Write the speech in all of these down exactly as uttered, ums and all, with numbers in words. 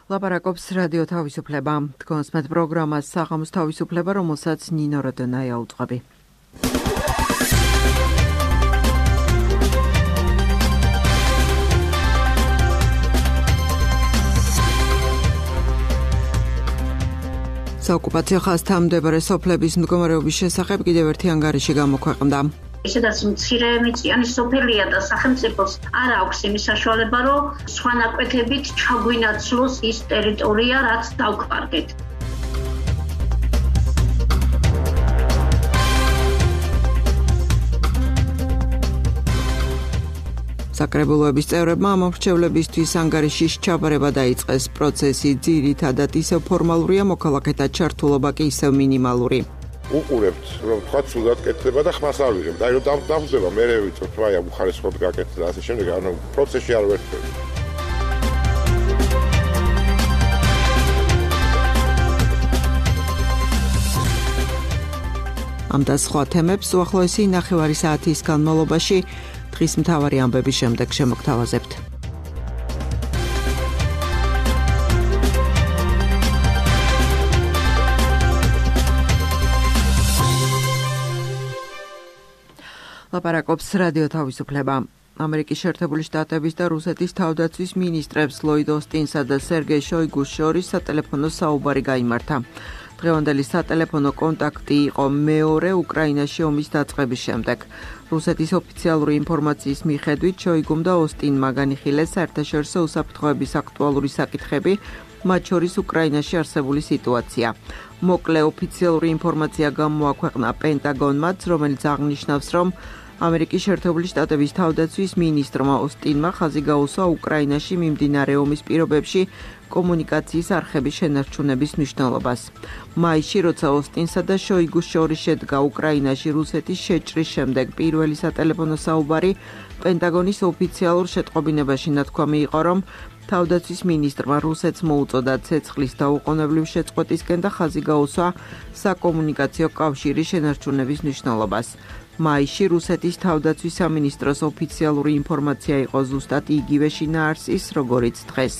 ლაპარაკობს რადიო თავისუფლება. თქვენს მეტ პროგრამას საღამოს თავისუფლება, რომელსაც ნინო როდონაია უძღვები. საოკუპაციო ხაზთან მდებარე სოფლების მდგომარეობის შესახებ კიდევ ერთი ანგარიში გამოქვეყნდა. Სადაც მცირე მიწიანი სოფელია და სახელმწიფოს არ აქვს იმის საშუალება, რომ სხვა ნაკვეთებით ჩაგვინაცვლოს ის ტერიტორია, რაც დავკვარგეთ. საკრებულოების წევრებმა მომრჩევლებისთვის ანგარიშის ჩაბარება დაიწყეს. პროცესი ძირითადად ისევ ფორმალურია, მოქალაქეთა ჩართულობა კი ისევ მინიმალური. უყურებთ, რომ თქვა სულად კეთდება და ხმას არ ვიღებთ. აი რომ დავხვდება, მე ვიცით, რა აი უხარისხოდ გაკეთდა და ასე შემდეგ, ანუ პროცესში არ ვერთვები. ამ და სხვა თემებს უახლოესი ნახევარი საათის განმავლობაში დღის მთავარი ამბების შემდეგ შემოგთავაზებთ. ლაპარაკობს რადიო თავისუფლება. ამერიკის შეერთებული შტატების და რუსეთის თავდაცვის მინისტრებს ლოიდ ოსტინსა და სერგეი შოიგუს შორის სატელეფონო საუბარი გაიმართა. დღევანდელი სატელეფონო კონტაქტი იყო მეორე უკრაინაში ომის დაწყების შემდეგ. რუსეთის ოფიციალური ინფორმაციის მიხედვით შოიგუმ და ოსტინმა განიხილეს საერთაშორისო უსაფრთხოების აქტუალური საკითხები, მათ შორის უკრაინაში არსებული სიტუაცია. მოკლე ოფიციალური ინფორმაცია გამოაქვეყნა პენტაგონმაც, რომელიც აღნიშნავს, რომ ამერიკის შეერთებული შტატების თავდაცვის მინისტრმა ოსტინმა ხაზი გაუსვა უკრაინაში მიმდინარე ომის პირობებში კომუნიკაციის არხების შენარჩუნების მნიშვნელობას. მაისში, როცა ოსტინსა და შოიგუს შორის შედგა უკრაინაში რუსეთის შეჭრის შემდეგ პირველი სატელეფონო საუბარი, პენტაგონის ოფიციალურ შეტყობინებაში ნათქვამი იყო, რომ თავდაცვის მინისტრმა რუსეთს მოუწოდა ცეცხლის დაუყოვნებლივ შეწყვეტისკენ და ხაზი გაუსვა საკომუნიკაციო კავშირის შენარჩუნების მნიშვნელობას. მაისში რუსეთის თავდაცვის სამინისტროს ოფიციალური ინფორმაცია იყო ზუსტად იგივე შინაარსის, როგორიც დღეს.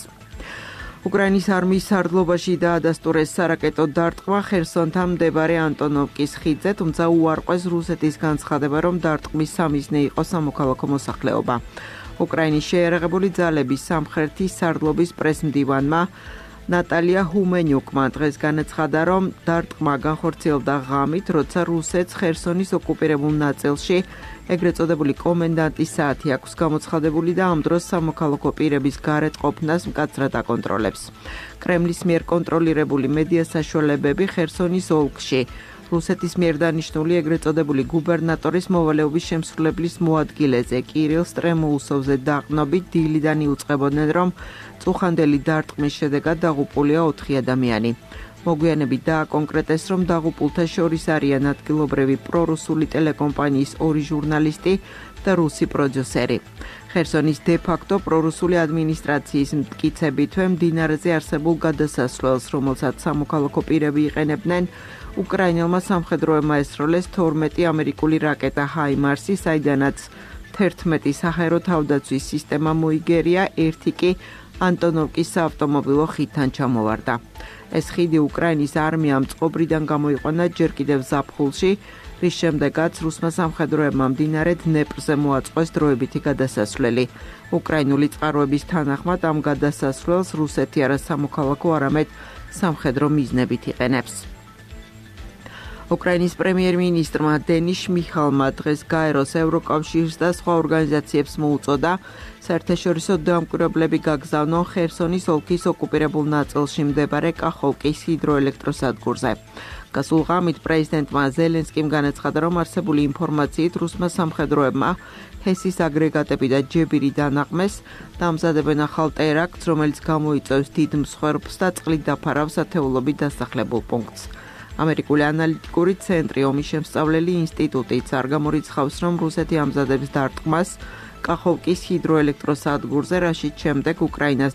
უკრაინის არმიის სარდლობაში დაადასტურეს სარაკეტო დარტყმა ხერსონთან მდებარე ანტონოვკის ხიდზე, თუმცა უარყვეს რუსეთის განცხადება, რომ დარტყმის სამიზნე იყო სამოქალაქო მოსახლეობა. უკრაინის შეიარაღებული ძალების სამხრეთის სარდლობის პრესმდივანმა ნატალია ჰუმენიუკმა დღეს განაცხადა, რომ დარტყმა განხორციელდა ღამით, როცა რუსეთს ხერსონის ოკუპირებულ ნაწილში ეგრეთ წოდებული კომენდანტის საათი აქვს გამოცხადებული და ამ დროს სამოქალაქო პირების გარეთ ყოფნას მკაცრად აკონტროლებს. კრემლის მიერ კონტროლირებული მედია საშუალებები ხერსონის ოლქში რუსეთის მიერ დანიშნული ეგრეთ წოდებული გუბერნატორის მოვალეობის შემსრულებლის მოადგილეზე კირილ სტრემოუსოვზე დაყრდნობით დილიდან იუწყებოდნენ, რომ წუხანდელი დარტყმის შედეგად დაღუპულია ოთხი ადამიანი. მოგვიანებით დააკონკრეტეს, რომ დაღუპულთა შორის არიან ადგილობრივი პრორუსული ტელეკომპანიის ორი ჟურნალისტი და რუსი პროდიუსერი. ხერსონის დე-ფაქტო პრორუსული ადმინისტრაციის მტკიცებითვე მდინარეზე არსებულ გადასასვლელს, რომელსაც სამოქალაქო პირები იყენებდნენ, უკრაინელმა სამხედროებმა ესროლეს თორმეტი ამერიკული რაკეტა ჰაიმარსი, საიდანაც თერთმეტი საჰაერო თავდაცვის სისტემა მოიგერია, ერთი კი ანტონოვკის საავტომობილო ხიდთან ჩამოვარდა. ეს ხიდი უკრაინის არმიამ წყობრიდან გამოიყვანა ჯერ კიდევ ზაფხულში, რის შემდეგაც რუსმა სამხედროებმა მდინარე დნეპრზე მოაწყვეს დროებითი გადასასვლელი. უკრაინული წყაროების თანახმად ამ გადასასვლელს რუსეთი არა სამოქალაქო, არამედ სამხედრო მიზნებით იყენებს. უკრაინის პრემიერ-მინისტრმა დენის შმიხალმა დღეს გაეროს, ევროკავშირს და სხვა ორგანიზაციებს მოუწოდა საერთაშორისო დამკვირვებლები გაგზავნონ ხერსონის ოლქის ოკუპირებულ ნაწილში მდებარე კახოვკის ჰიდროელექტროსადგურზე. გასულ ღამით პრეზიდენტმა ზელენსკიმ განაცხადა, რომ არსებული ინფორმაციით რუსმა სამხედროებმა ჰესის აგრეგატები და ჯებირი დანაყმეს და ამზადებენ ახალ ტერაქტს, რომელიც გამოიწვევს დიდ მსხვერპლს და წყლით დაფარავს ათეულობით დასახლებულ პუნქტს. ამერიკული ანალიტიკური ცენტრი ომის შემსწავლელი ინსტიტუტიც არ გამორიცხავს, რომ რუსეთი ამზადებს დარტყმას კახოვკის ჰიდროელექტროსადგურზე, რაშიც შემდეგ უკრაინას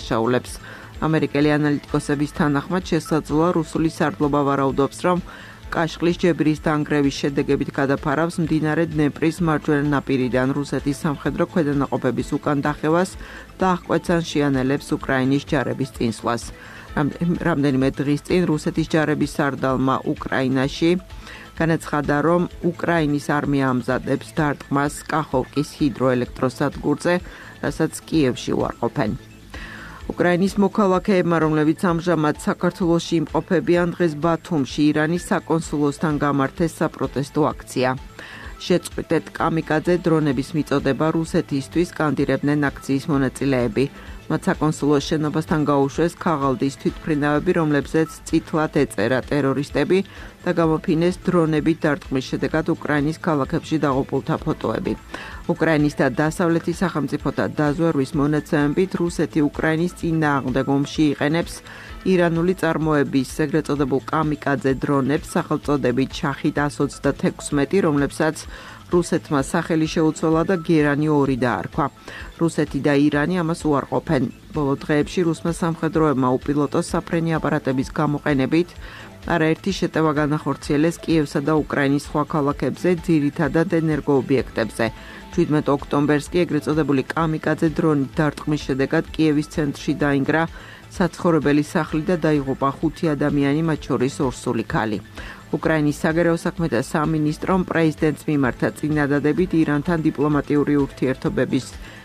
დაადანაშაულებს. ამერიკელი ანალიტიკოსების თანახმად შესაძლოა რუსული სარდლობა ვარაუდობს, რომ კაშხლის ჯებრის დანგრევის შედეგებით გადაფარავს მდინარე დნეპრის მარჯვენა ნაპირიდან რუსეთის სამხედრო ქვედანაყოფების უკან დახევას და აღკვეთს ან შეანელებს უკრაინის ჯარების წინსვლას. რამდენიმე დღის წინ რუსეთის ჯარების სარდალმა უკრაინაში განაცხადა, რომ უკრაინის არმია ამზადებს დარტყმას კახოვკის ჰიდროელექტროსადგურზე, რასაც კიევში უარყოფენ. უკრაინის მოქალაქეებმა, რომლებიც ამჟამად საქართველოში იმყოფებიან, დღეს ბათუმში ირანის საკონსულოსთან გამართეს საპროტესტო აქცია. შეწყვიტეთ კამიკაძე დრონების მიწოდება რუსეთისთვის კანდირებდნენ აქციის მონაწილეები. მათ საკონსულოს შენობასთან გაუშვეს ქაღალდის თვითმფრინავები, რომლებზეც წითლად ეწერა ტერორისტები და გამოფინეს დრონებით დარტყმის შედეგად უკრაინის ქალაქებში დაღუპულთა ფოტოები. უკრაინის და დასავლეთის სახელმწიფოთა დაზვერვის მონაცემებით რუსეთი უკრაინის წინააღმდეგ ომში იყენებს ირანული წარმოების ეგრეთ წოდებულ კამიკაძე დრონებს სახელწოდებით შაჰიდ εκას ოცდაექვსმეტი, რომლებსაც რუსეთმა სახელი შეუცვალა და გერანი ორი დაარქვა. რუსეთი და ირანი ამას უარყოფენ. ბოლო დღეებში რუსმა სამხედროებმა უპილოტო საფრენი აპარატების გამოყენებით არაერთი შეტევა განახორციელეს კიევსა და უკრაინის სხვა ქალაქებზე, ძირითადად ენერგოობიექტებზე. შვიდმეტ ოქტომბერს კი ეგრეთ წოდებული კამიკაძე დრონით დარტყმის შედეგად კიევის ცენტრში დაინგრა საცხოვრებელი სახლი და დაიღუპა ხუთი ადამიანი, მათ შორის ორსული ქალი. უკრაინის საგარეო საქმეთა სამინისტრომ პრეზიდენტს მიმართა წინადადებით ირანთან დიპლომატიური ურთიერთობების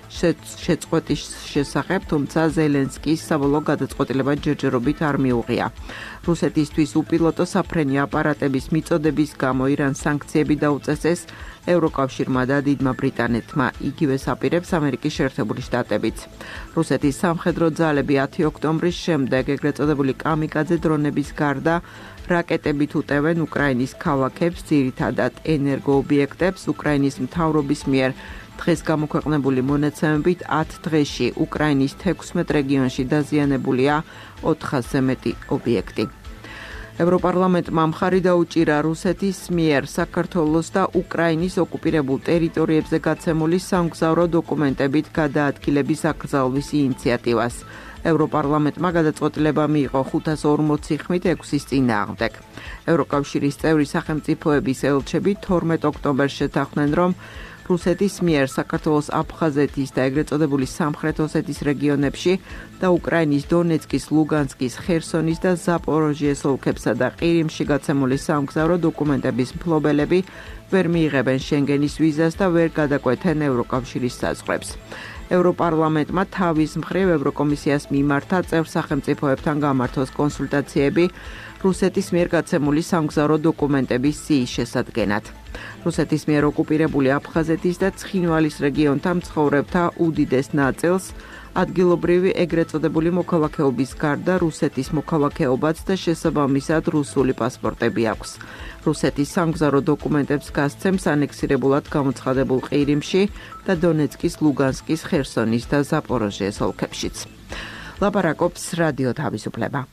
შეწყვეტის შესახებ, თუმცა ზელენსკის საბოლოო გადაწყვეტილება ჯერჯერობით არ მიუღია. რუსეთისთვის უპილოტო საფრენი აპარატების მიწოდების გამო ირანს სანქციები დაუწესეს ევროკავშირმა და დიდმა ბრიტანეთმა, იგივეს აპირებს ამერიკის შეერთებული შტატებიც. რუსეთის სამხედრო ძალები ათი ოქტომბრის შემდეგ ეგრეთ წოდებული კამიკაძე დრონების გარდა რაკეტებით უტევენ უკრაინის ქალაქებს, ძირითადად ენერგოობიექტებს. უკრაინის მთავრობის მიერ დღეს გამოქვეყნებული მონაცემებით ათ დღეში უკრაინის თექვსმეტ რეგიონში დაზიანებულია ოთხასზე მეტი ობიექტი. ევროპარლამენტმა მხარი დაუჭირა რუსეთის მიერ საქართველოს და უკრაინის ოკუპირებულ ტერიტორიებზე გაცემული სამგზავრო დოკუმენტებით გადაადგილების აკრძალვის ინიციატივას. ევროპარლამენტმა გადაწყვეტილება მიიღო ხუთას ორმოცი ხმით ექვსის წინააღმდეგ. ევროკავშირის წევრი სახელმწიფოების ელჩები თორმეტ ოქტომბერს შეთანხმდნენ, რომ რუსეთის მიერ საქართველოს აფხაზეთის და ეგრეთ წოდებული სამხრეთ ოსეთის რეგიონებში და უკრაინის დონეცკის, ლუგანსკის, ხერსონის და ზაპოროჟიეს ოლქებსა და ყირიმში გაცემული სამგზავრო დოკუმენტების მფლობელები ვერ მიიღებენ შენგენის ვიზას და ვერ გადაკვეთენ ევროკავშირის საზღვრებს. ევროპარლამენტმა თავის მხრივ ევროკომისიას მიმართა წევრ სახელმწიფოებთან გამართოს კონსულტაციები რუსეთის მიერ გაცემული სამგზავრო დოკუმენტების სიის შესადგენად. რუსეთის მიერ ოკუპირებული აფხაზეთის და ცხინვალის რეგიონთა მცხოვრებთა უდიდეს ნაწილს ადგილობრივი ეგრეთ წოდებული მოქალაქეობის გარდა რუსეთის მოქალაქეობაც და შესაბამისად რუსული პასპორტები აქვს. რუსეთის სამგზავრო დოკუმენტებს გასცემს ანექსირებულად გამოცხადებულ ყირიმში და დონეცკის, ლუგანსკის, ხერსონის და ზაპოროჟიეს ოლქებშიც. ლაპარაკობს რადიო თავისუფლება.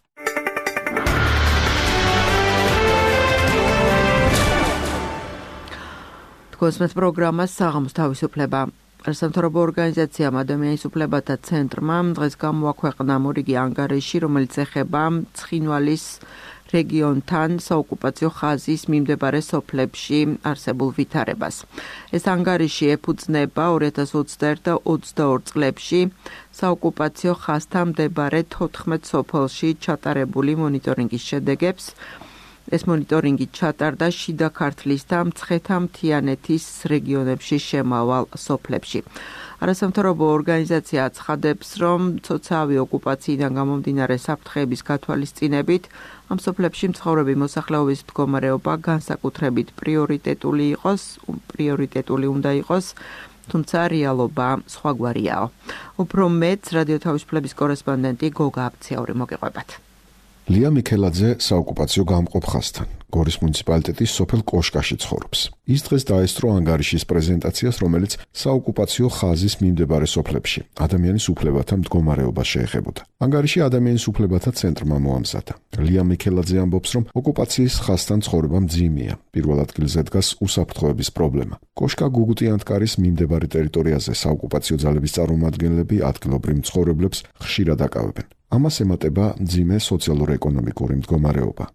თქვენს პროგრამას საღამოს თავისუფლება. სამთავრობო ორგანიზაციამ ადამიანის უფლებათა ცენტრმა დღეს გამოაქვეყნა მორიგი ანგარიში, რომელიც ეხება ცხინვალის რეგიონთან საოკუპაციო ხაზის მიმდებარე სოფლებში არსებულ ვითარებას. ეს ანგარიში ეფუძნება ორი ათას ოცდაერთი და ოცდაორი წლებში საოკუპაციო ხაზთან მდებარე თოთხმეტ სოფელში ჩატარებული მონიტორინგის შედეგებს. ეს მონიტორინგი ჩატარდა შიდა ქართლის და მცხეთა-მთიანეთის რეგიონებში შემავალ სოფლებში. არასამთავრობო ორგანიზაცია აცხადებს, რომ ცოცავი ოკუპაციიდან გამომდინარე საფრთხეების გათვალისწინებით ამ სოფლებში მცხოვრები მოსახლეობის მდგომარეობა განსაკუთრებით პრიორიტეტული იყოს, პრიორიტეტული უნდა იყოს, თუმცა რეალობა სხვაგვარიაო. უფრო მეტს რადიო თავისუფლების კორესპონდენტი გოგა აბციაური მოგეყვებათ. ლია მიქელაძე საოკუპაციო გამყოფ ხაზთან, გორის მუნიციპალიტეტის სოფელ კოშკაში ცხოვრობს. ის დღეს დაესწრო ანგარიშის პრეზენტაციას, რომელიც საოკუპაციო ხაზის მიმდებარე სოფლებში ადამიანის უფლებათა მდგომარეობას შეეხებოდა. ანგარიში ადამიანის უფლებათა ცენტრმა მოამზადა. ლია მიქელაძე ამბობს, რომ ოკუპაციის ხაზთან ცხოვრება მძიმეა. პირველ ადგილზე დგას უსაფრთხოების პრობლემა. კოშკა გუგუტიანთკარის მიმდებარე ტერიტორიაზე საოკუპაციო ძალების წარმომადგენლები ადგილობრივ მცხოვრებლებს ხშირად აკავებენ. ამას ემატება მძიმე სოციალურ-ეკონომიკური მდგომარეობა.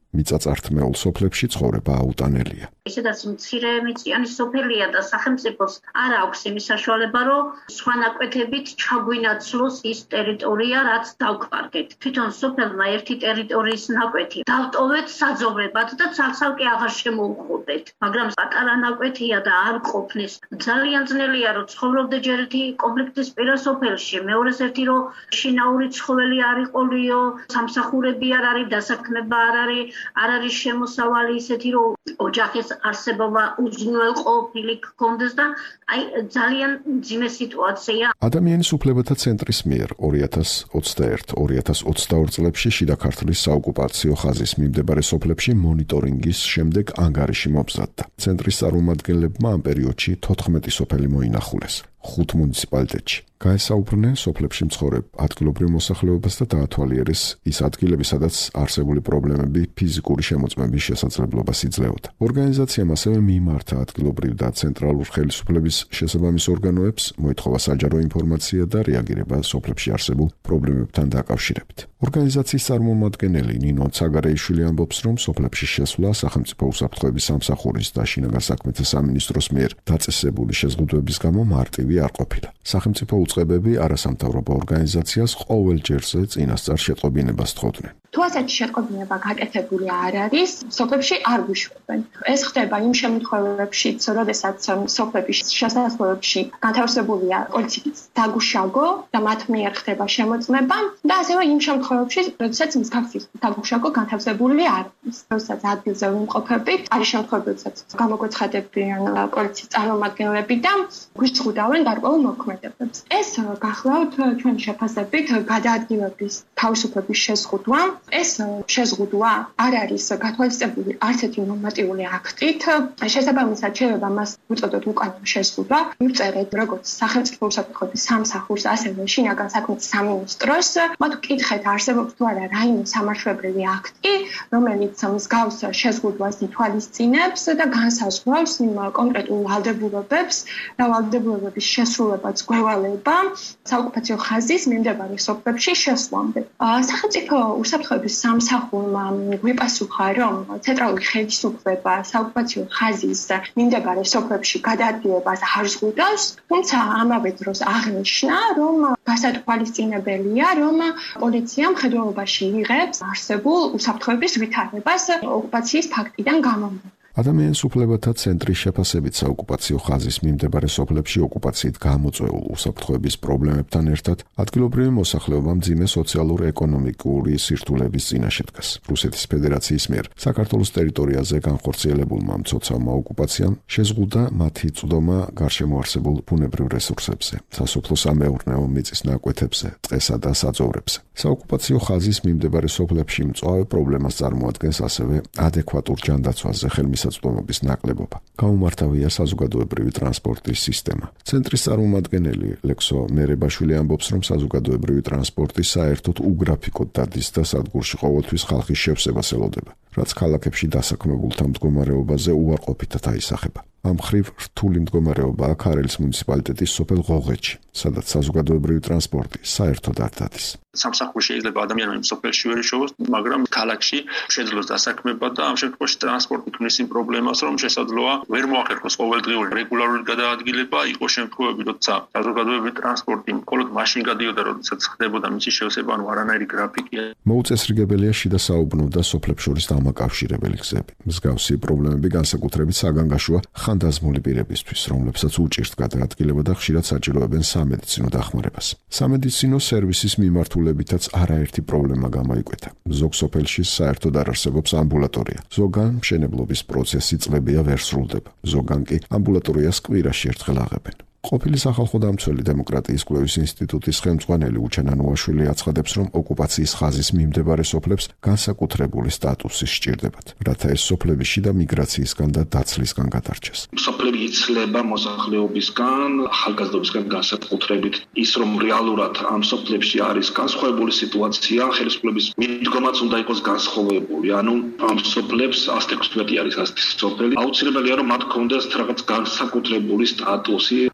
მიწაწართმეულ სოფლებში ცხოვრება აუტანელია. ისედაც მცირე მიწიანი სოფელია და სახელმწიფოს არ აქვს იმის საშუალება, რომ სხვა ნაკვეთებით ჩაგვინაცვლოს ის ტერიტორია, რაც დავკვარგეთ. თვითონ სოფელმა ერთი ტერიტორიის ნაკვეთი დავტოვეთ საძოვრებად და ცალ-ცალკე აღარ შემოუხვდეთ. მაგრამ პატარა ნაკვეთია და არ ყოფნის. ძალიან ძნელია, რომ ცხოვრობდე ჯერ ერთი კონფლიქტის პირა სოფელში, მეორეს ერთი რომ შინაური ცხოველი არ იყოლიო, სამსახურები არ არის, დასაქმება არ არის, არ არის შემოსავალი ისეთი, რომ ოჯახის არსებობა უზრუნველყოფილი გქონდეს და აი ძალიან მძიმე სიტუაცია. ადამიანის უფლებათა ცენტრის მიერ ორი ათას ოცდაერთი ორი ათას ოცდაორი წლებში შიდა ქართლის საოკუპაციო ხაზის მიმდებარე სოფლებში მონიტორინგის შემდეგ ანგარიში მომზადდა. ცენტრის წარმომადგენლებმა ამ პერიოდში თოთხმეტი სოფელი მოინახულეს. ხუთ მუნიციპალიტეტში. გაესაუბრნენ სოფლებში მცხოვრებ ადგილობრივ მოსახლეობას და დაათვალიერეს ის ადგილები, სადაც არსებული პრობლემები ფიზიკური შემოწმების შესაძლებლობას იძლეოდა. ორგანიზაციამ ასევე მიმართა ადგილობრივ და ცენტრალურ ხელისუფლების შესაბამის ორგანოებს, მოითხოვა საჯარო ინფორმაცია და რეაგირება სოფლებში არსებულ პრობლემებთან დაკავშირებით. ორგანიზაციის წარმომადგენელი ნინო ცაგარეიშვილი ამბობს, რომ სოფლებში შესვლა სახელმწიფო უსაფრთხოების სამსახურის და შინაგან საქმეთა სამინისტროს მიერ დაწესებული შეზღუდვების გამო მარტივი არ ყოფილა. სახელმწიფო უწყებები არასამთავრობო ორგანიზაციას ყოველ ჯერზე წინასწარ შეტყობინებას თხოვდნენ. თუ ასეთი შეტყობინება გაკეთებული არ არის, სოფლებში არ გვიშვებენ. ეს ხდება იმ შემთხვევებშიც, როდესაც სოფლების შესაძლებლობებში განთავსებულია პოლიციის დაგუშაგო და მათ მიერ ხდება შემოწმება და ასევე იმ შემთხვევებში, როდესაც მსგავსი დაგუშაგო განთავსებული არ არის. როდესაც ადგილზე ვიმყოფებით, არის შემთხვევები, როდესაც გამოგვეცხადებიან პოლიციის წარმომადგენლები და გვიზღუდავენ გარკვეულ მოქმედებებს. ეს გახლავთ ჩვენი შეფასებით გადაადგილების თავისუფლების შეზღუდვა. ეს შეზღუდვა არ არის გათვალისწინებული არც ერთი ნორმატიული აქტით. შესაბამისად შეიძლება მას უწოდოთ უკანონო შეზღუდვა. მივწერეთ როგორც სახელმწიფო უსაფრთხოების სამსახურს, ასევე შინაგან საქმეთა სამინისტროს. მათ ვკითხეთ, არსებობს თუ არა რაიმე სამართლებრივი აქტი, რომელიც მსგავს შეზღუდვას ითვალისწინებს და განსაზღვრავს იმ კონკრეტულ ვალდებულებებს და ვალდებულებების შესრულებას გვევალება საოკუპაციო ხაზის მიმდებარე სოფლებში შესვლამდე. სახელმწიფო უსაფრთხოების სამსახურმა გვიპასუხა, რომ ცენტრალური ხელისუფლება საოკუპაციო ხაზის მიმდებარე სოფლებში გადაადგილებას არ ზღუდავს, თუმცა ამავე დროს აღნიშნა, რომ გასათვალისწინებელია, რომ პოლიცია მხედველობაში იღებს არსებულ უსაფრთხოების ვითარებას ოკუპაციის ფაქტიდან გამომდინარე. ადამიანის უფლებათა ცენტრის შეფასებით საოკუპაციო ხაზის მიმდებარე სოფლებში ოკუპაციით გამოწვეულ უსაფრთხოების პრობლემებთან ერთად ადგილობრივი მოსახლეობა მძიმე სოციალურ-ეკონომიკური სირთულეების წინაშე დგას. რუსეთის ფედერაციის მიერ საქართველოს ტერიტორიაზე განხორციელებულმა მცოცავმა ოკუპაციამ შეზღუდა მათი წვდომა გარშემო არსებულ ბუნებრივ რესურსებზე, სასოფლო-სამეურნეო მიწის ნაკვეთებზე, ტყესა და საძოვრებზე. საოკუპაციო ხაზის მიმდებარე სოფლებში მწვავე პრობლემას წარმოადგენს ასევე ადეკვატურ ჯანდაცვაზე ხელმისაწვდომობის ნაკლებობა. გაუმართავია საზოგადოებრივი ტრანსპორტის სისტემა. ცენტრის წარმომადგენელი ლექსო მერებაშვილი ამბობს, რომ საზოგადოებრივი ტრანსპორტი საერთოდ უგრაფიკოდ დადის და სადგურში ყოველთვის ხალხის შევსებას ელოდება, რაც ქალაქებში დასაქმებულთა მდგომარეობაზე უარყოფითად აისახება. ამ მხრივ რთული მდგომარეობაა ქარელის მუნიციპალიტეტის სოფელ ღოღეთში, სადაც საზოგადოებრივი ტრანსპორტი საერთოდ არ დადის. სამსახური შეიძლება ადამიანები სოფელში ვერ იშოვოს, მაგრამ ქალაქში შეძლოს დასაქმება და ამ შემთხვევაში ტრანსპორტი ქმნის იმ პრობლემას, რომ შესაძლოა ვერ მოახერხოს ყოველდღიური რეგულარული გადაადგილება. იყო შემთხვევები, როცა საზოგადოებრივი ტრანსპორტი მხოლოდ მაშინ გადიოდა, როდესაც ხდებოდა მისი შევსება, ანუ არანაირი გრაფიკია. მოუწესრიგებელია შიდა საუბნო და სოფლებს შორის დამაკავშირებელი გზები. მსგავსი პრობლემები განსაკუთრებით საგანგაშოა ხანდაზმული პირებისთვის, რომლებსაც უჭირთ გადაადგილება და ხშირად საჭიროებენ სამედიცინო დახმარებას. სამედიცინო სერვისის მიმართულებითაც არაერთი პრობლემა გამოიკვეთა. ზოგ სოფელში საერთოდ არ არსებობს ამბულატორია. ზოგან მშენებლობის პროცესი წლებია ვერ სრულდება. ზოგან კი ამბულატორიას კვირაში ერთხელ აღებენ. ყოფილი სახალხო დამცველი დემოკრატიის კვლევის ინსტიტუტის ხელმძღვანელი უჩენა ნუაშვილი აცხადებს, რომ ოკუპაციის ხაზის მიმდებარე სოფლებს განსაკუთრებული სტატუსი სჭირდებათ, რათა ეს სოფლები შიდა მიგრაციისგან და დაცლისგან გადარჩეს. სოფლები იცლება მოსახლეობისგან, ახალგაზრდობისგან განსაკუთრებით ის, რომ რეალურად ამ სოფლებში არის განსხვავებული სიტუაცია, ხელისუფლების მიდგომაც უნდა იყოს განსხვავებული. ანუ ამ სოფლებს ასტექვსმეტი არის ასეთი სოფელი. აუცილებელია, რომ მათ კონდეს რაღაც განსაკუთრებული სტატუსი.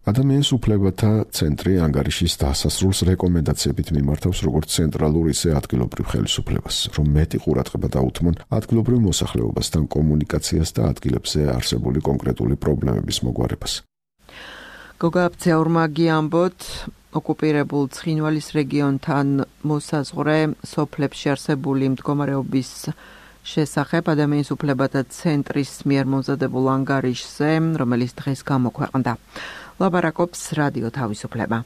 ადამიანის უფლებათა ცენტრი ანგარიშის დასასრულს რეკომენდაციებით მიმართავს როგორც ცენტრალურ, ისე ადგილობრივ ხელისუფლებას, რომ მეტი ყურადღება დაუთმონ ადგილობრივ მოსახლეობასთან კომუნიკაციას და ადგილებზე არსებული კონკრეტული პრობლემების მოგვარებას. გოგა აბცეურმა გიამბოთ, ოკუპირებულ ცხინვალის რეგიონთან მოსაზღვრე სოფლებში არსებული მდგომარეობის შესახებ ადამიანის უფლებათა ცენტრის მიერ მომზადებულ ანგარიშზე, რომელიც დღეს გამოქვეყნდა. ლაბარაკობს რადიო თავისუფლება.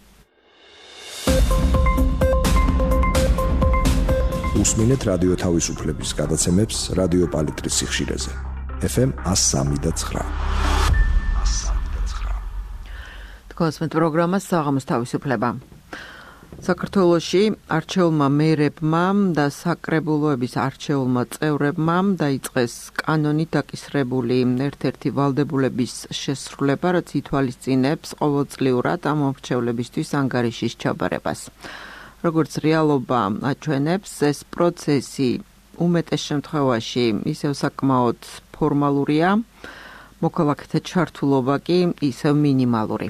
უსმინეთ რადიო თავისუფლების გადაცემებს რადიო პალიტრის სიხშირეზე. ეფ ემ one oh three point nine. თქვენს პროგრამას საღამოს თავისუფლება. საქართველოში არჩეულმა მერებმა და საკრებულოების არჩეულმა წევრებმა დაიწყეს კანონით დაკისრებული ერთ-ერთი ვალდებულების შესრულება, რაც ითვალისწინებს ყოველწლიურად ამ მომრჩევლებისთვის ანგარიშის ჩაბარებას. როგორც რეალობა აჩვენებს, ეს პროცესი უმეტეს შემთხვევაში ისევ საკმაოდ ფორმალურია, მოქალაქეთა ჩართულობა კი ისევ მინიმალური.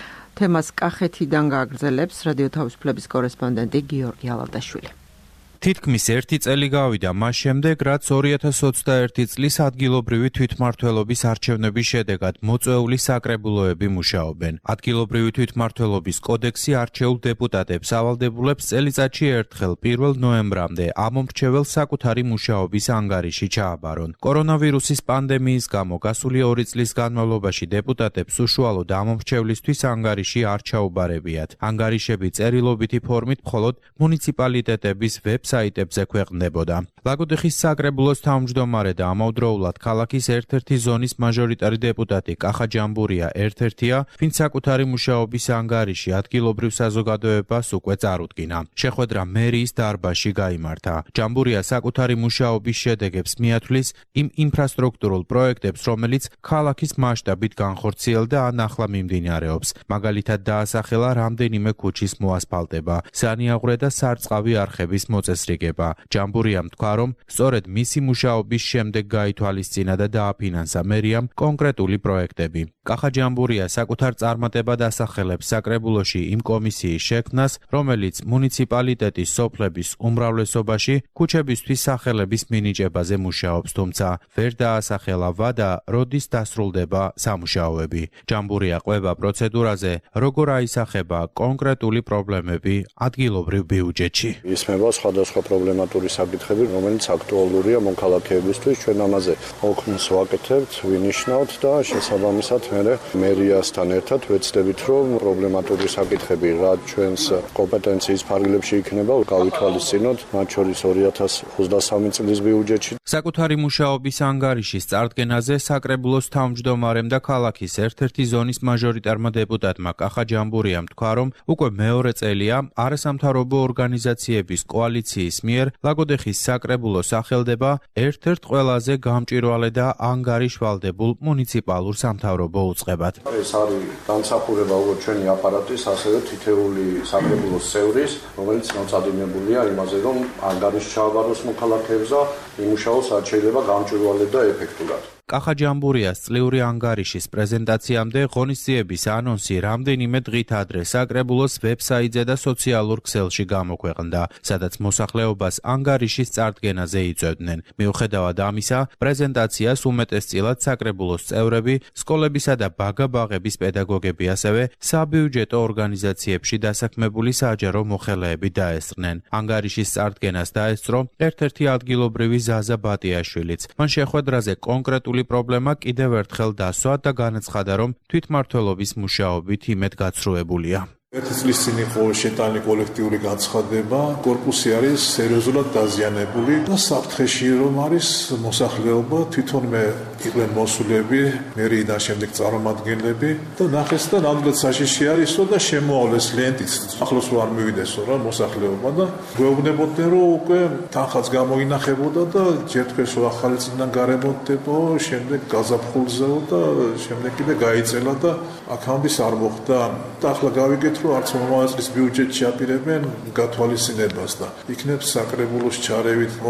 თემას კახეთიდან გააგრძელებს რადიო თავისუფლების კორესპონდენტი გიორგი ალავდაშვილი. თითქმის ერთი წელი გავიდა მას შემდეგ, რაც ორი ათას ოცდაერთი წლის ადგილობრივი თვითმმართველობის არჩევნების შედეგად მოწვეული საკრებულოები მუშაობენ. ადგილობრივი თვითმმართველობის კოდექსი არჩეულ დეპუტატებს ავალდებულებს წელიწადში ერთხელ პირველ ნოემბრამდე ამომრჩეველს საკუთარი მუშაობის ანგარიში ჩააბარონ. კორონავირუსის პანდემიის გამო გასული ორი წლის განმავლობაში დეპუტატებს უშუალოდ ამომრჩევლისთვის ანგარიში არ ჩაუბარებიათ. ანგარიშები წერილობითი ფორმით მხოლოდ მუნიციპალიტეტების ვებ საიტებზე ქვეყნდებოდა. ლაგოდეხის საკრებულოს თავმჯდომარე და ამავდროულად ქალაქის ერთ-ერთი ზონის მაჟორიტარი დეპუტატი კახა ჯამბურია ერთ-ერთია, ვინც საკუთარი მუშაობის ანგარიში ადგილობრივ საზოგადოებას უკვე წარუდგინა. შეხვედრა მერიის დარბაზში გაიმართა. ჯამბურია საკუთარი მუშაობის შედეგებს მიათვლის იმ ინფრასტრუქტურულ პროექტებს, რომელიც ქალაქის მასშტაბით განხორციელდა ან ახლა მიმდინარეობს. მაგალითად დაასახელა რამდენიმე ქუჩის მოასფალტება, სანიაღვრე და სარწყავი არხების მოწესრიგება. ჯამბურიამ თქვა, რომ სწორედ მისი მუშაობის შემდეგ გაითვალისწინა და დააფინანსა მერიამ კონკრეტული პროექტები. კახა ჯამბურია საკუთარ წარმატებად ასახელებს საკრებულოში იმ კომისიის შექმნას, რომელიც მუნიციპალიტეტის სოფლების უმრავლესობაში ქუჩებისთვის სახელების მინიჭებაზე მუშაობს, თუმცა ვერ დაასახელა ვადა, როდის დასრულდება სამუშაოები. ჯამბურია ყვება პროცედურაზე, როგორ აისახება კონკრეტული პრობლემები ადგილობრივ ბიუჯეტში. ისმება სხვადასხვა პრობლემატური საკითხები, რომელიც აქტუალურია მოქალაქეებისთვის. ჩვენ ამაზე ოქმს ვაკეთებთ, ვინიშნავთ და შესაბამისად მერე მერიასთან ერთად ვეცდებით, რომ პრობლემატური საკითხები, რაც ჩვენს კომპეტენციის ფარგლებში იქნება, გავითვალისწინოთ, მათ შორის ორი ათას ოცდასამი წლის ბიუჯეტში. საკუთარი მუშაობის ანგარიშის წარდგენაზე საკრებულოს თავმჯდომარემ და ქალაქის ერთ-ერთი ზონის მაჟორიტარმა დეპუტატმა კახა ჯამბურიამ თქვა, რომ უკვე მეორე წელია არასამთავრობო ორგანიზაციების კოალიციის მიერ ლაგოდეხის საკრებულოს სახელდება ერთ-ერთ ყველაზე გამჭვირვალე და ანგარიშვალდებულ მუნიციპალურ სამთავრობო უწყებად. ეს არის დამსახურება როგორც ჩვენი აპარატის, ასევე თითეული საკრებულოს წევრის, რომელიც მოწადინებულია იმაზე, რომ ანგარიში ჩააბაროს მოქალაქეებს და იმუშაოს რაც შეიძლება გამჭვირვალედ და ეფექტურად. კახა ჯამბურიას წლიური ანგარიშის პრეზენტაციამდე ღონისძიების ანონსი რამდენიმე დღით ადრე საკრებულოს ვებსაიტზე და სოციალურ ქსელში გამოქვეყნდა, სადაც მოსახლეობას ანგარიშის წარდგენაზე იწვევდნენ. მიუხედავად ამისა, პრეზენტაციას უმეტესწილად საკრებულოს წევრები, სკოლებისა და ბაგა-ბაღების პედაგოგები, ასევე საბიუჯეტო ორგანიზაციებში დასაქმებული საჯარო მოხელეები დაესწრნენ. ანგარიშის წარდგენას დაესწრო ერთ-ერთი ადგილობრივი ზაზა ბატიაშვილიც. მან შეხვედრაზე კონკრეტული პრობლემა კიდევ ერთხელ დასვა და განაცხადა, რომ თვითმმართველობის მუშაობით იმედგაცრუებულია. ერთი წლის წინ იყო შეტანილი კოლექტიური განცხადება, კორპუსი არის სერიოზულად დაზიანებული და საფრთხეში რომ არის მოსახლეობა, თვითონვე იყვნენ მოსულები, მერიიდან შემდეგ წარმომადგენლები და ნახეს და ნამდვილად საშიში არისო და შემოავლეს ლენტით. ახლოს არ მივიდესო რა მოსახლეობა და გვეუბნებოდნენ, რომ უკვე თანხაც გამოინახებოდა და ჯერ თქვენს ახალი წინიდან გარემონტებო, შემდეგ გაზაფხულზეო და შემდეგ კიდე გაიწელა და აქამდე არ მოხდა. და ახლა გავიგეთ რომ არც მომავალ წლის ბიუჯეტში აპირებენ გათვალისწინებას და იქნებ საკრებულოს ჩარევით მოხდეს.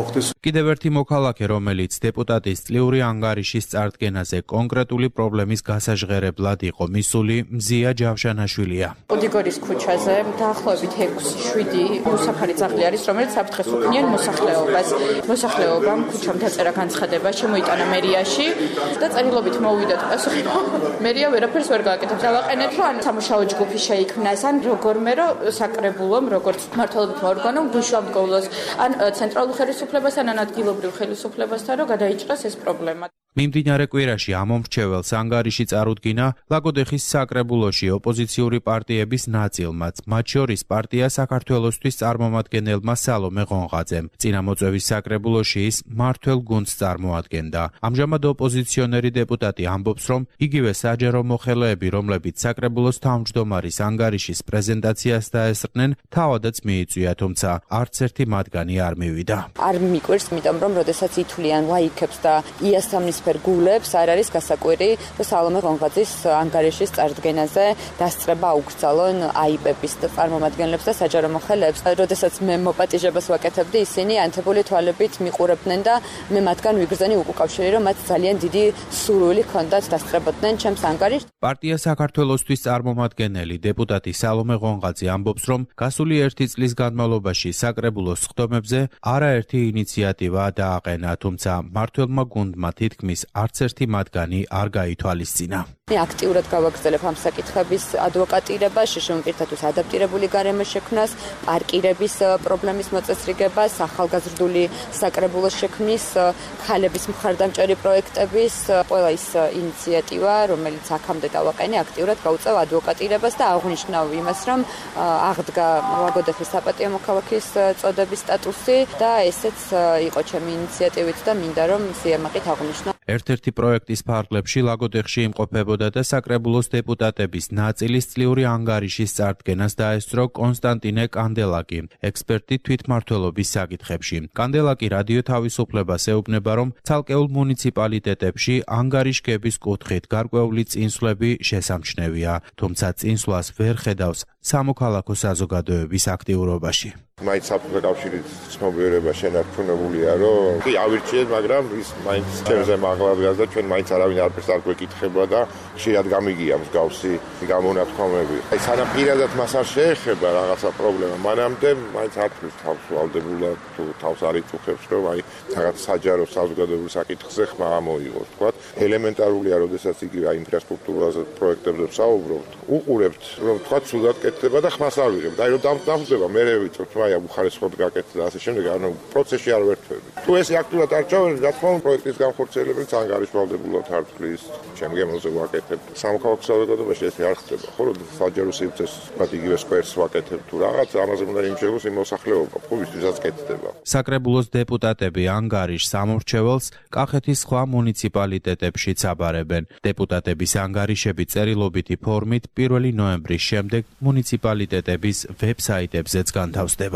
კიდევ ერთი მოქალაქე, რომელიც დეპუტატის წლიური ანგარიშის წარდგენაზე კონკრეტული პრობლემის გასაჟღერებლად იყო მისული, მზია ჯავშანაშვილია. ოდიგორის ქუჩაზე დაახლოებით ექვსი შვიდი მოსახარი ძაღლი არის, რომელიც საფრთხეს უქმნიან მოსახლეობას. მოსახლეობამ ქუჩამ დაწერა განცხადება, შემოიტანა მერიაში და წერილობით მოვიდათ პასუხი. მერია ვერაფერს ვერ გააკეთებს. დავაყენეთ, რომ სამუშაო ჯგუფი შეიქმნას, ან როგორმე რომ საკრებულომ, როგორც მმართველობითმა ორგანომ გუშავმდგომლოს, ან ცენტრალურ ხელისუფლებასთან, ან ადგილობრივ ხელისუფლებასთან, რომ გადაიჭრას ეს პრობლემა. მიმდინარე კვირაში ამომრჩეველს ანგარიში წარუდგინა ლაგოდეხის საკრებულოში ოპოზიციური პარტიების ნაწილმაც, მათ შორის პარტია საქართველოსთვის წარმომადგენელმა სალომე ღონღაძემ. წინა მოწვევის საკრებულოში ის მმართველ გუნდს წარმოადგენდა. ამჟამად ოპოზიციონერი დეპუტატი ამბობს, რომ იგივე საჯარო მოხელეები, რომლებიც საკრებულოს თავმჯდომარის ანგარიშის პრეზენტაციას დაესწრნენ, თავადაც მიიწვია, თუმცა არც ერთი მათგანი არ მივიდა. არ მიკვირს, იმიტომ რომ როდესაც ითვლიან ლაიქებს და იასამნის გულებს არ არის გასაკვირი, რომ სალომე ღონღაძის ანგარიშის წარდგენაზე დასწრება აუგრძალონ აიპების და წარმომადგენლებს და საჯარო მოხელეებს. როდესაც მე მოპატიჟებას ვაკეთებდი, ისინი ანთებული თვალებით მიყურებდნენ და მე მათგან ვიგრძენი უკავშირი, რომ მათ ძალიან დიდი სურვილი ჰქონდათ დასწრებოდნენ ჩემს ანგარიშს. პარტია საქართველოსთვის წარმომადგენელი დეპუტატი სალომე ღონღაძე ამბობს, რომ გასული ერთი წლის განმავლობაში საკრებულოს სხდომებზე არაერთი ინიციატივა დააყენა, თუმცა მმართველმა გუნდმა თითქმის არც ერთი მათგანი არ გაითვალისწინა. მე აქტიურად გავაგრძელებ ამ საკითხების ადვოკატირებას, შეშემოყირთათვის ადაპტირებული გარემო შექმნას, პარკირების პრობლემის მოწესრიგებას, ახალგაზრდული საკრებულოს შექმნის, ქალების მხარდამჭერი პროექტების, ყველა ის ინიციატივა, რომელიც აქამდე დავაყენე, აქტიურად გავუწევ ადვოკატირებას და აღვნიშნავ იმას, რომ აღდგა ლაგოდეხის საპატიო მოქალაქის წოდების სტატუსი და ესეც იყო ჩემი ინიციატივით და მინდა რომ სიამაყით აღვნიშნო. ერთ-ერთი პროექტის ფარგლებში ლაგოდეხში იმყოფებოდა და საკრებულოს დეპუტატების ნაწილის წლიური ანგარიშის წარდგენას დაესწრო კონსტანტინე კანდელაკი, ექსპერტი თვითმმართველობის საკითხებში. კანდელაკი რადიო თავისუფლებას ეუბნება, რომ ცალკეულ მუნიციპალიტეტებში ანგარიშგების კუთხით გარკვეული წინსვლები შესამჩნევია, თუმცა წინსვლას ვერ ხედავს სამოქალაქო საზოგადოების აქტიურობაში. მაინც საფრთხე კავშირის ცნობიერება შენარჩუნებულია, რომ კი ავირჩიეთ, მაგრამ ის მაინც ჩემზე მაღლა დგას და ჩვენ მაინც არავინ არაფერს არ გვეკითხება და ხშირად გამიგია მსგავსი გამონათქვამები. აი სანამ პირადად მას არ შეეხება რაღაცა პრობლემა, მანამდე მაინც არც თავს ვალდებულად თუ თავს არ იწუხებს, რომ აი რაღაც საჯარო საზოგადოებრივ საკითხზე ხმა ამოიღოს, თქვა. ელემენტარულია, როდესაც იგივე აი ინფრასტრუქტურაზე პროექტებზე ვსაუბრობთ, უყურებთ, რომ თქვა სულად კეთდება და ხმას არ ვიღებთ. აი რომ დამხვდება, მერე ვიწევთ, აი უხარისხოდ გაკეთდა და ასე შემდეგ, ანუ პროცესში არ ვერთვები. თუ ეს აქტიურად არ ჩავერდი, რა თქმა უნდა, პროექტის განხორციელებელს ანგარიშვალდებულად არ თვლის, ჩემ გემოზე ვაკეთებ. სამოქალაქო საზოგადოებაში ეს არ ხდება, ხო, რომ საჯარო სივრცეს ვთქვათ, იგივე სკვერს ვაკეთებ თუ რაღაც, ამაზე უნდა იმჩნევოს იმ მოსახლეობა, ხო, ვისთვისაც კეთდება. საკრებულოს დეპუტატები ანგარიშს ამორჩეველს კახეთის სხვა მუნიციპალიტეტებშიც აბარებენ. დეპუტატების ანგარიშები წერილობითი ფორმით პირველი ნოემბრის შემდეგ მუნიციპალიტეტების ვებსაიტებზეც განთავსდება.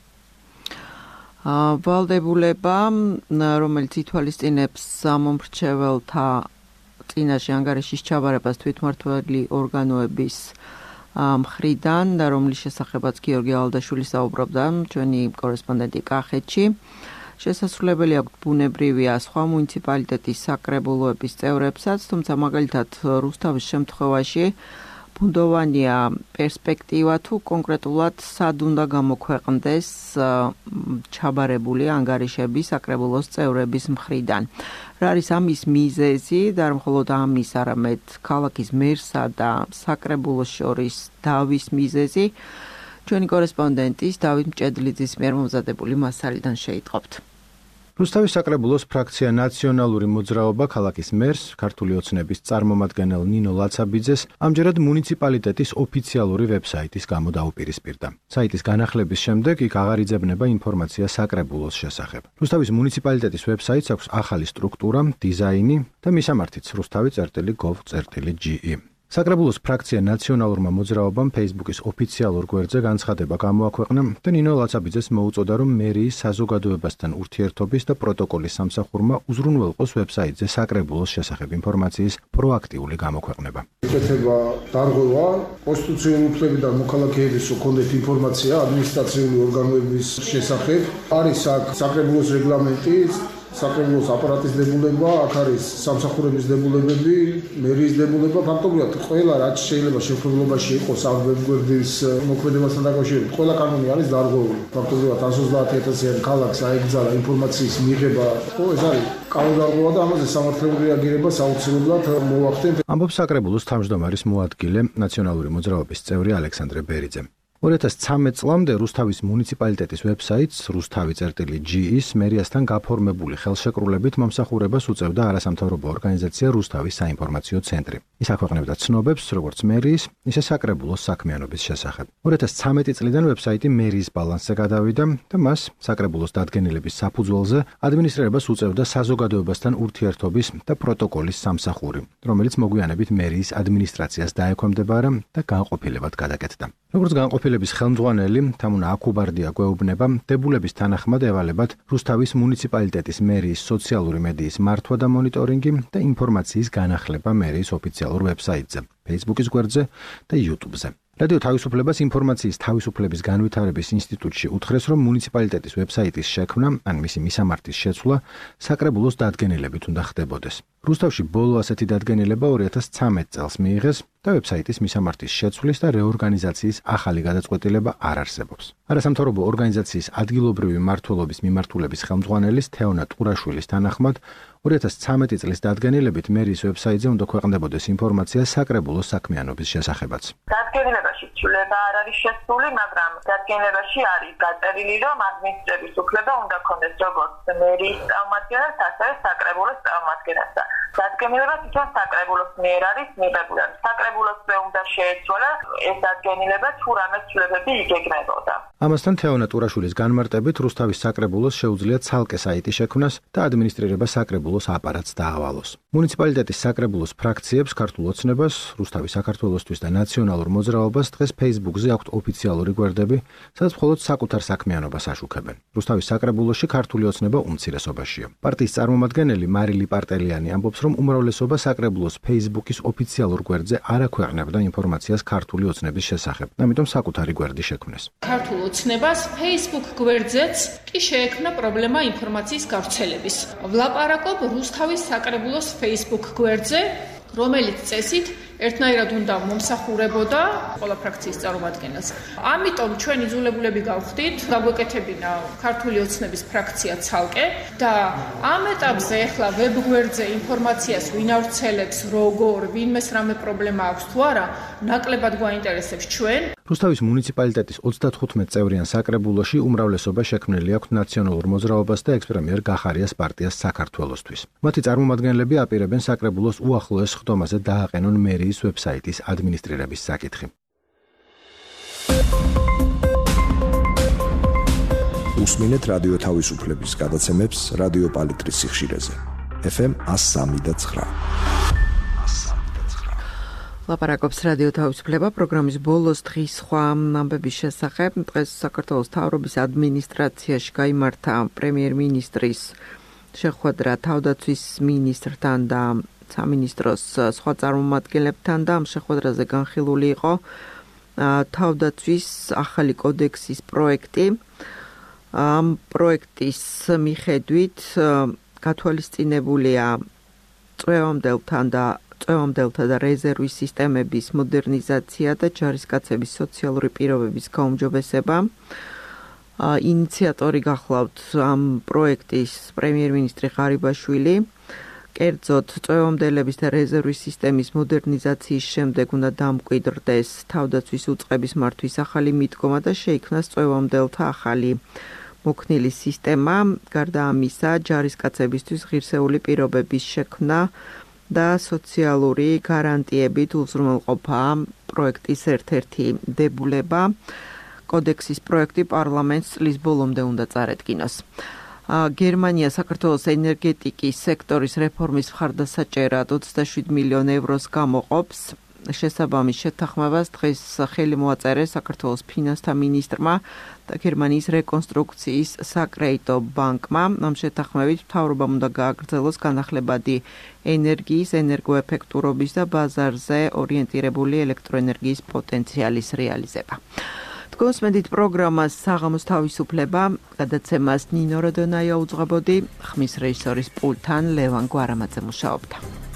ვალდებულება, რომელიც ითვალისწინებს სამომრჩეველთა წინაშე ანგარიშის ჩაბარებას თვითმმართველი ორგანოების მხრიდან და რომლის შესახებაც გიორგი ალდაშვილი საუბრობდა, ჩვენი კორესპონდენტი კახეთში. შესაძლებელი აქვს ბუნებრივია სხვა მუნიციპალიტეტის საკრებულოების წევრებსაც, თუმცა მაგალითად რუსთავის შემთხვევაში ბუნდოვანია პერსპექტივა თუ კონკრეტულად სად უნდა გამოქვეყნდეს ჩაბარებული ანგარიშები საკრებულოს წევრების მხრიდან. რა არის ამის მიზეზი და არ მხოლოდ ამის, არამედ ქალაქის მერსა და საკრებულოს შორის დავის მიზეზი, ჩვენი კორესპონდენტის დავით მჭედლიძის მიერ მომზადებული მასალიდან შეიტყობთ. რუსთავის საკრებულოს ფრაქცია ნაციონალური მოძრაობა ქალაქის მერს, ქართული ოცნების წარმომადგენელ ნინო ლაცაბიძეს ამჯერად მუნიციპალიტეტის ოფიციალური ვებსაიტის გამო დაუპირისპირდა. საიტის განახლების შემდეგ იქ აღარ იძებნება ინფორმაცია საკრებულოს შესახებ. რუსთავის მუნიციპალიტეტის ვებსაიტს აქვს ახალი სტრუქტურა, დიზაინი და მისამართიც რუსთავი წერტილი gov წერტილი ge. საკრებულოს ფრაქცია ნაციონალურმა მოძრაობამ Facebook-ის ოფიციალურ გვერდზე განცხადება გამოაქვეყნა და ნინო ლაცაბიძეს მოუწოდა, რომ მერიის საზოგადოებასთან ურთიერთობის და პროტოკოლის სამსახურმა უზრუნველყოს ვებსაიტზე საკრებულოს შესახებ ინფორმაციის პროაქტიული გამოქვეყნება. ეკეთება დარღვევა კონსტიტუციური უფლებიდან მოქალაქეების ჰქონდეთ ინფორმაცია ადმინისტრაციული ორგანოების შესახებ. არის აქ საკრებულოს რეგლამენტი, საკრებულოს აპარატის დებულება, აქ არის სამსახურების დებულებები, მერიის დებულება, ფაქტობრივად ყველა რაც შეიძლება შეფრთხილობაში იყოს ამ ვებგვერდის მოქმედებასთან დაკავშირებით, ყველა კანონი არის დარღვეული. ფაქტობრივად ათას ოცდაათი ათასიანი ქალაქს აეკრძალა ინფორმაციის მიღება, ხო, ეს არის კანონდარღვევა და ამაზე სამართლებრივი რეაგირება საუცილებლად მოახდენთ. ამბობს საკრებულოს თავმჯდომარის მოადგილე, ნაციონალური მოძრაობის წევრი ალექსანდრე ბერიძე. ორი ათას ცხრამეტ წლამდე რუსთავის მუნიციპალიტეტის ვებსაიტს rustavi.gi-ის მერიასთან გაფორმებული ხელშეკრულებით მომსახურებას უწევდა არასამთავრობო ორგანიზაცია რუსთავის საინფორმაციო ცენტრი. ის აქვეყნებდა ცნობებს როგორც მერიის, ისე საკრებულოს საქმიანობის შესახებ. ორი ათას ცხრამეტი წლიდან ვებსაიტი მერიის ბალანსზე გადავიდა და მას საკრებულოს დადგენილების საფუძველზე ადმინისტრირებას უწევდა საზოგადოებასთან ურთიერთობის და პროტოკოლის სამსახური, რომელიც მოგვიანებით მერიის ადმინისტრაციას დაექვემდებარა და განყოფილებად გადაკეთდა. როგორც განყოფილების ხელმძღვანელი თამუნა აკუბარდია გვეუბნება, დებულების თანახმად ევალებათ რუსთავის მუნიციპალიტეტის მერიის სოციალური მედიის მართვა და მონიტორინგი და ინფორმაციის განახლება მერიის ოფიციალურ ვებსაიტზე, Facebook-ის გვერდზე და YouTube-ზე. რადიო თავისუფლებას ინფორმაციის თავისუფლების განვითარების ინსტიტუტში უთხრეს, რომ მუნიციპალიტეტის ვებსაიტის შექმნა, ან მისი მისამართის შეცვლა საკრებულოს დადგენილებით უნდა ხდებოდეს. რუსთავში ბოლო ასეთი დადგენილება ორი ათას ცხრამეტ წელს მიიღეს და ვებსაიტის მისამართის შეცვლის და რეორგანიზაციის ახალი გადაწყვეტილება არ არსებობს. არასამთავრობო ორგანიზაციის ადგილობრივი მმართველობის მიმართულების ხელმძღვანელის თეონა ტურაშვილის თანახმად, ორი ათას ცხრამეტი წლის დადგენილებით მერიის ვებსაიტზე უნდა ქვეყნდებოდეს ინფორმაცია საკრებულოს საქმიანობის შესახებაც. დადგენილებაში ცვლილება არ არის შესული, მაგრამ დადგენილებაში არის გაწერილი, რომ ადმინისტრების უფლება უნდა ქონდეს როგორც მერიის წარმომადგენელს, ასევე საკრებულოს წარმომადგენელს. დადგენილება თვითონ საკრებულოს მიერ არის მიღებული. საკრებულოსზე უნდა შეეცვალა ეს დადგენილება, თუ რამე ცვლილებები იგეგმებოდა. ამასთან თეონა ტურაშვილის განმარტებით რუსთავის საკრებულოს შეუძლია ცალკე საიტი შექმნას და ადმინისტრირება საკრებულოს აპარატს დაავალოს. მუნიციპალიტეტის საკრებულოს ფრაქციებს ქართულ ოცნებას, რუსთავის საქართველოსთვის და ნაციონალურ მოძრაობას დღეს Facebook-ზე აქვთ ოფიციალური გვერდები, სადაც მხოლოდ საკუთარ საქმიანობას აშუქებენ. რუსთავის საკრებულოში ქართული ოცნება უმცირესობაშია. პარტიის წარმომადგენელი მარილი პარტელიანი ამბობს, რომ უმრავლესობა საკრებულოს Facebook-ის ოფიციალურ გვერდზე არ აქვეყნებდა ინფორმაციას ქართული ოცნების შესახებ, ამიტომ საკუთარი გვერდი შექმნეს. ქართულ ოცნებას Facebook გვერდზეც კი შეექმნა პრობლემა ინფორმაციის გავრცელების. ვლაპარაკობ რუსთავის საკრებულოს Facebook გვერდზე, რომელიც წესით ერთნაირად უნდა მომსახურებოდა ყველა ფრაქციის წარმომადგენელს. ამიტომ ჩვენ იძულებულები გავხდით, გაგვეკეთებინა ქართული ოცნების ფრაქცია ცალკე და ამ ეტაპზე ახლა ვებგვერდზე ინფორმაციას ვინ ავრცელებს, როგორ, ვინმეს რამე პრობლემა აქვს თუ არა, ნაკლებად გვაინტერესებს ჩვენ. რუსთავის მუნიციპალიტეტის ოცდათხუთმეტ წევრიან საკრებულოში უმრავლესობა შექმნილი აქვს ნაციონალურ მოძრაობას და ექს-პრემიერ გახარიას პარტიას საქართველოსთვის. მათი წარმომადგენლები აპირებენ საკრებულოს უახლოეს ხდომაზე დააყენონ მერიის ვებსაიტის ადმინისტრირების საკითხი. უსმინეთ რადიო თავისუფლების გადაცემებს რადიო პალიტრის სიხშირეზე. ეფ ემ one oh three და nine. ლაპარაკობს რადიო თავისუფლება პროგრამის ბოლოს დღის სხვა ამბების შესახებ. დღეს საქართველოს მთავრობის ადმინისტრაციაში გაიმართა პრემიერ-მინისტრის შეხვედრა თავდაცვის მინისტრთან და სამინისტროს სხვა წარმომადგენლებთან და ამ შეხვედრაზე განხილული იყო თავდაცვის ახალი კოდექსის პროექტი. ამ პროექტის მიხედვით გათვალისწინებულია წვევამდელთან და წვევამდელთა და რეზერვის სისტემების მოდერნიზაცია და ჯარისკაცების სოციალური პირობების გაუმჯობესება. ინიციატორი გახლავთ ამ პროექტის პრემიერ-მინისტრი ღარიბაშვილი. კერძოდ წვევამდელების და რეზერვის სისტემის მოდერნიზაციის შემდეგ უნდა დამკვიდრდეს თავდაცვის უწყების მართვის ახალი მიდგომა და შეიქმნას წვევამდელთა ახალი მოქნილი სისტემა. გარდა ამისა, ჯარისკაცებისთვის ღირსეული პირობების შექმნა და სოციალური გარანტიებით უზრუნველყოფა პროექტის ერთ-ერთი დებულება. კოდექსის პროექტი პარლამენტს წლის ბოლომდე უნდა წარედგინოს. გერმანია საქართველოს ენერგეტიკის სექტორის რეფორმის მხარდასაჭერად ოცდაშვიდ მილიონ ევროს გამოყოფს. შესაბამის შეთანხმებას დღეს ხელი მოაწერეს საქართველოს ფინანსთა მინისტრმა და გერმანიის რეკონსტრუქციის საკრედიტო ბანკმა. ამ შეთანხმებით მთავრობამ უნდა გააგრძელოს განახლებადი ენერგიის, ენერგოეფექტურობის და ბაზარზე ორიენტირებული ელექტროენერგიის პოტენციალის რეალიზება. გოსმედით პროგრამას საღამოს თავისუფლება, გადაცემას ნინო როდონაია უძღვებოდი, ხმის რეჟისორის პულტთან ლევან გვარამაძე მუშაობდა.